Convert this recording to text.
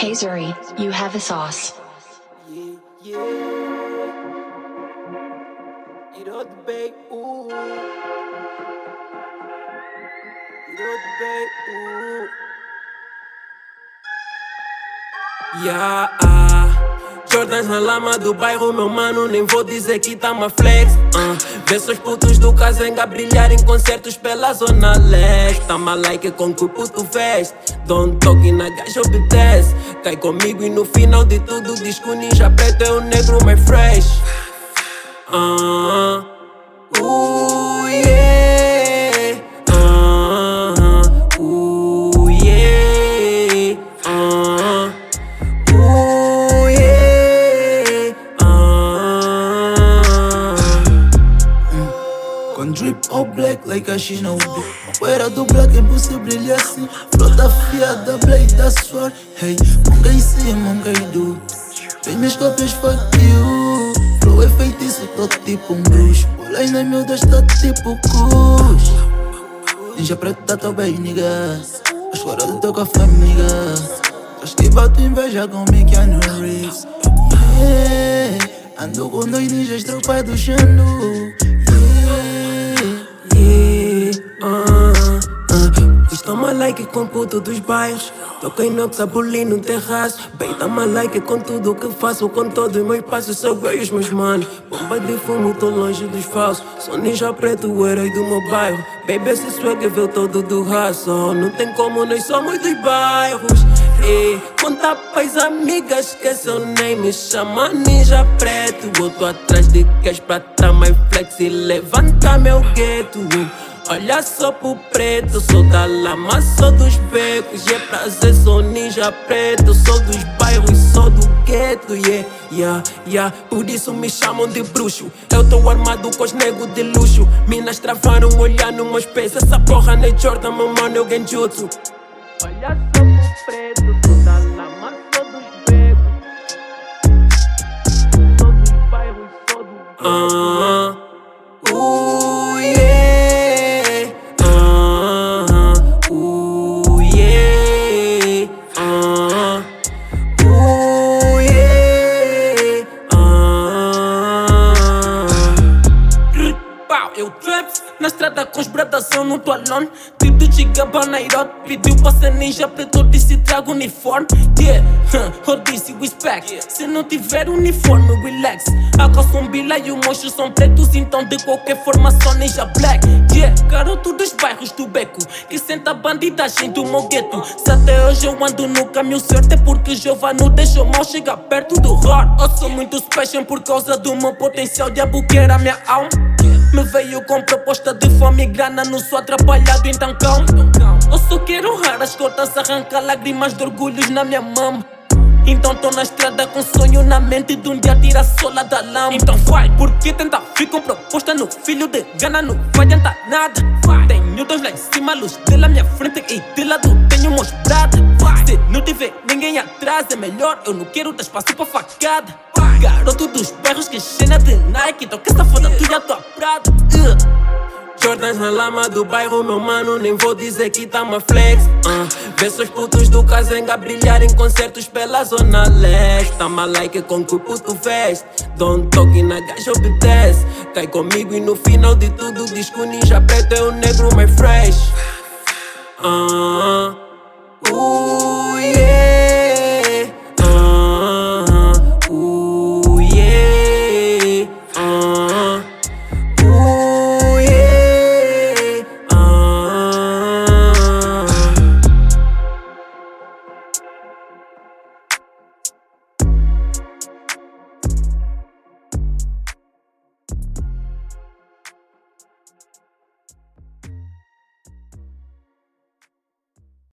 Hey Zuri, you have a sauce. Yeah, yeah. Irod Bay, ooh. Irod Bay, ooh. Yeah, Jordans na lama do bairro, meu mano, nem vou dizer que tá uma flex. Vê seus putos do Kazenga brilhar em concertos pela zona leste. Tá mal like com que o puto veste. Don't talk na gaja obedece. Cai comigo e no final de tudo diz que o ninja preto é o negro mais fresh. Yeah. Com drip all black like a China UD. Poeira do black é possível brilhar assim. Flota fiada, blade da suor. Hey, monga em cima, monga em do. Vem minhas cópias, fuck you. Flow é feitiço, tô tipo um bruxo. Bolas nas miúdas, tô tipo kush. Ninja preto tá tão bem, niggas. As fora do teu café, niggas. Acho que bato inveja com Keanu Reeves. Yeah, ando com dois ninjas, tropa do Xandu. Toma like com puto dos bairros. Toco inox, aboli no terraço. Bem, toma like com tudo o que faço. Com todos os meus passos, sou eu e os meus manos. Bomba de fumo, tô longe dos falsos. Sou ninja preto, o herói do meu bairro. Baby, esse swag veio todo do raço. Não tem como, nós somos dos bairros. Conta pras amigas, esqueceu nem me chama ninja preto. Eu tô atrás de cash pra tá mais flex e levanta meu gueto. Olha só pro preto, sou da lama, sou dos becos. E é prazer, sou ninja preto. Sou dos bairros, sou do gueto. Yeah. Por isso me chamam de bruxo. Eu tô armado com os negros de luxo. Minas travaram olhar no meus pés. Essa porra nem Jordan, meu mano, eu genjutsu. Olha só pro preto, sou da lama, sou dos becos. Sou dos bairros, sou do gueto. Eu traps na estrada com os bradas, eu não tô alone. Tipo de Gigaba Nairobi, pediu pra ser ninja preto, eu disse trago uniforme. Yeah, eu disse respect. Se não tiver uniforme, relax. A calça bila e o monstro são pretos, então de qualquer forma sou ninja black. Yeah, garoto dos bairros do beco, que senta bandidagem do meu gueto. Se até hoje eu ando no caminho certo, é porque Jeová não deixou mal chegar perto do hard. Eu sou muito special por causa do meu potencial, diabo que era minha alma. Me veio com proposta de fome e grana, não sou atrapalhado, então calma. Eu só quero honrar as cotas, arrancar lágrimas de orgulhos na minha mama. Então tô na estrada com sonho na mente de um dia tirar a sola da lama. Então vai, porque tentar vir com proposta no filho de gana não vai adiantar nada. Tenho dois lá em cima, luz dela minha frente e de lado tenho meus bradas. Se não tiver ninguém atrás é melhor, eu não quero dar espaço pra facada. Garoto dos bairros que cheira de Nike, então que essa foda tu já tua prada. Jordans na lama do bairro, meu mano, nem vou dizer que tá uma flex. Vê seus putos do Kazenga brilhar em concertos pela zona leste. Tá mal like com que o puto veste. Don't talk na gaja obedece. Cai comigo e no final de tudo diz que o ninja preto é o negro mais fresh.